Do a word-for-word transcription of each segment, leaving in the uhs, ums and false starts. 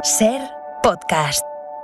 Ser Podcast.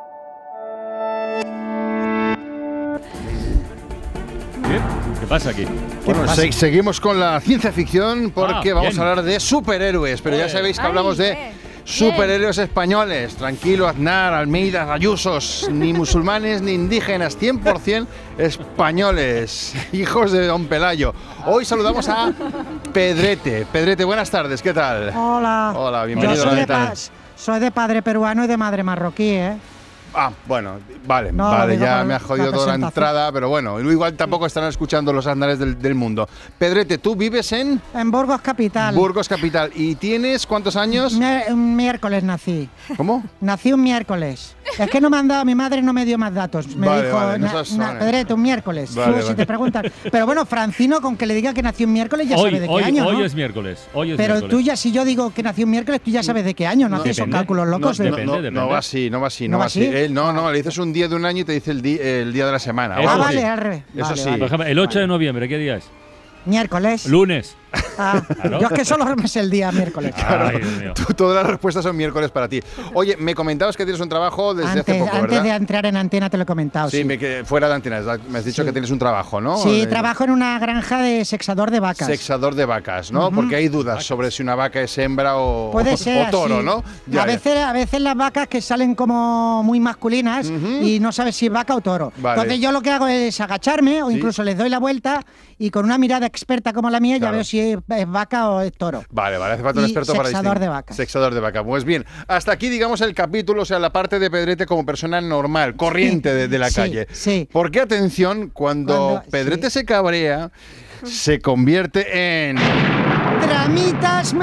¿Qué pasa aquí? Bueno, se- seguimos con la ciencia ficción porque Ah, vamos bien. a hablar de superhéroes, pero ya Joder. sabéis que Ay, hablamos de bien. superhéroes españoles. Tranquilo, Aznar, Almeida, Ayusos, ni musulmanes ni indígenas, cien por ciento españoles, hijos de Don Pelayo. Hoy saludamos a Pedrete. Pedrete, buenas tardes, ¿qué tal? Hola. Hola, bienvenido Yo a la soy de, ventana. pa- soy de padre peruano y de madre marroquí, ¿eh? Ah, bueno, vale, No, vale, digo ya por me ha jodido la toda la presentación. entrada, pero bueno, igual tampoco estarán escuchando los Aznares del, del mundo. Pedrete, tú vives en En Burgos capital. Burgos Capital y tienes ¿cuántos años? Mi- Un miércoles nací. ¿Cómo? Nací un miércoles. Es que no me han dado, mi madre no me dio más datos. Me Vale, dijo, vale, no na- seas na- sones. Pedrete, un miércoles. Vale, Tú, si vale. te preguntan. Pero bueno, Francino, con que le diga que nació un miércoles, ya Hoy, sabe de qué hoy, año, hoy ¿no? es miércoles. Hoy es Pero miércoles. tú ya, si yo digo que nació un miércoles, tú ya sabes de qué año, no, No, haces esos depende. cálculos locos. No, de- depende. No, no va así, no va así, no, ¿No va va así. así? Él, no, no, le dices un día de un año y te dice el, di- el día de la semana. Eso Ah, o algo sí. vale, así. al revés. Eso Vale, sí. vale. Por ejemplo, el ocho de noviembre, ¿qué día es? Miércoles. Lunes. Ah, Claro. Yo es que solo me sé el día miércoles. Ay, Dios mío. Tú- todas las respuestas son miércoles para ti. Oye, me comentabas que tienes un trabajo desde Antes, hace poco, antes ¿verdad? de entrar en antena te lo he comentado. Sí, Sí, me que fuera de antenas. Me has dicho Sí. que tienes un trabajo, ¿no? Sí, De- trabajo en una granja de sexador de vacas. Sexador de vacas, ¿no? Porque hay dudas sobre si una vaca es hembra o, Puede ser o toro, así. ¿no? Ya, a, ya. veces, a veces las vacas que salen como muy masculinas y no sabes si es vaca o toro. Vale. Entonces yo lo que hago es agacharme o Sí. incluso les doy la vuelta y con una mirada experta como la mía Claro. ya veo si es, es vaca o es toro. Vale, vale, hace falta un Y experto para sexador distinguir. de vacas. Sexador de vaca. Pues bien, hasta aquí, digamos, el capítulo, o sea, la parte de Pedrete como persona normal, corriente de, de la Sí, calle. sí. Porque, atención, cuando, Cuando- Pedrete sí. se cabrea, se convierte en... ¡Dramitas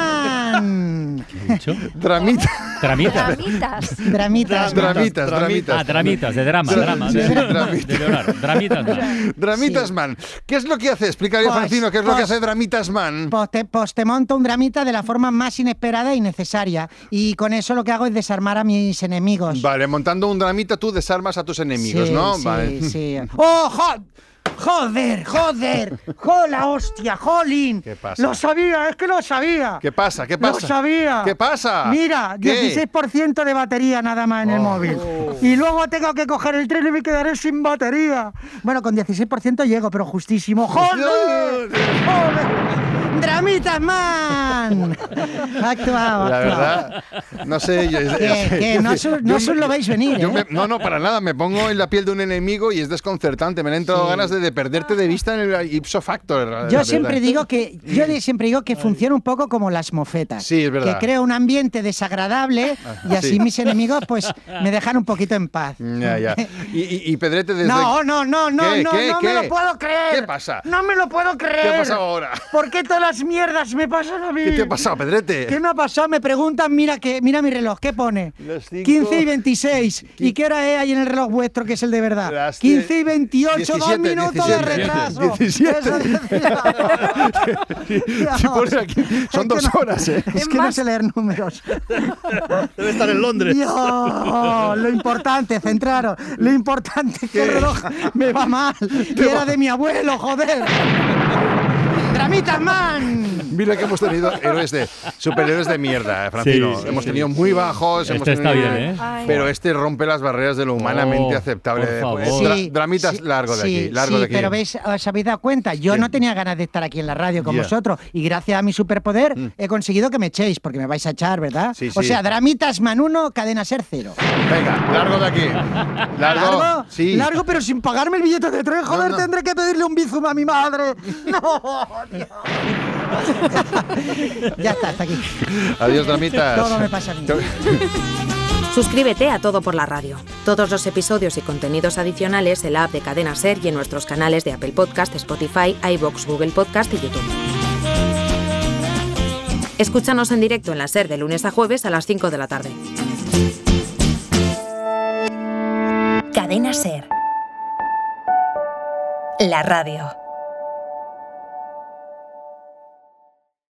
Man! ¿Qué he dicho? Dramita. Tramitas. Dramitas. Dramitas Man. Dramitas, dramitas. Ah, dramitas, de drama, Dra- drama. sí, de, dramitas. de Leonardo. Dramitas. no. Dramitas Sí. Man. ¿Qué es lo que hace? Explícale, Pues- Francino, ¿qué es lo que pues- hace Dramitas Man? Pues te, pues te monto un dramita de la forma más inesperada y necesaria. Y con eso lo que hago es desarmar a mis enemigos. Vale, montando un dramita tú desarmas a tus enemigos, Sí, ¿no? sí, Vale. sí. ¡Oh, jo- joder, joder! ¡Jola, hostia, jolín! ¿Qué pasa? Lo sabía, es que lo sabía. ¿Qué pasa? ¿Qué pasa? Lo sabía. ¿Qué pasa? Mira, ¿Qué? dieciséis por ciento de batería nada más en el Oh. móvil. Y luego tengo que coger el tren y me quedaré sin batería. Bueno, con dieciséis por ciento llego, pero justísimo. ¡Joder! ¡Joder! ¡Dramitas Man! Ha actuado, ha La actuado. verdad, no sé. Yo, Que- que no os- no os lo veis venir, yo ¿eh? me- no, no, para nada. Me pongo en la piel de un enemigo y es desconcertante. Me han entrado Sí. ganas de, de perderte de vista en el ipso factor. la Yo verdad. siempre digo que yo de- siempre digo que funciona un poco como las mofetas. Sí, es verdad. Que creo un ambiente desagradable y así sí. mis enemigos pues me dejan un poquito en paz. Ya, ya. Y, y- y Pedrete desde... No, no, no, no, ¿Qué, no, qué, no qué? me lo puedo creer. ¿Qué pasa? No me lo puedo creer. ¿Qué ha pasado ahora? ¿Por qué todas las mierdas me pasan a mí? ¿Qué te ha pasado, Pedrete? ¿Qué me ha pasado? Me preguntan, mira que mira mi reloj, ¿qué pone? Las cinco- quince y veintiséis. ¿Y qué hora es ahí en el reloj vuestro que es el de verdad? Las quince y veintiocho, dos diecisiete, minutos de diecisiete, retraso. diecisiete. Eso decía. Si pones aquí, son Es que dos no- horas, ¿eh? Es que no sé leer números. Debe estar en Londres. Dios, lo importante, centraros. Lo importante es que el reloj me va mal. Que era de mi abuelo, joder. ¡Dramitas Man! Mira que hemos tenido héroes de superhéroes de mierda, eh, Francino. Sí, sí, hemos sí. tenido muy bajos. Este hemos está tenido- bien, ¿eh? Ay. Pero este rompe las barreras de lo humanamente Oh, aceptable. por favor. Eh, dra- dramitas largo de sí, aquí, largo sí, de aquí. pero veis, os habéis dado cuenta, yo Sí. no tenía ganas de estar aquí en la radio con Ya. vosotros y gracias a mi superpoder he conseguido que me echéis, porque me vais a echar, ¿verdad? Sí, O sí. sea, Dramitas Man uno, Cadena Ser cero. Venga, largo de aquí. Largo. ¿Largo? Sí. Largo, pero sin pagarme el billete de tren, joder, no. tendré que pedirle un bizum a mi madre. No, Dios. Ya está, hasta aquí. Adiós, dramitas. Todo me pasa a mí. Suscríbete a Todo por la Radio. Todos los episodios y contenidos adicionales en la app de Cadena Ser y en nuestros canales de Apple Podcast, Spotify, iVoox, Google Podcast y YouTube. Escúchanos en directo en la Ser de lunes a jueves a las cinco de la tarde. Cadena Ser. La radio.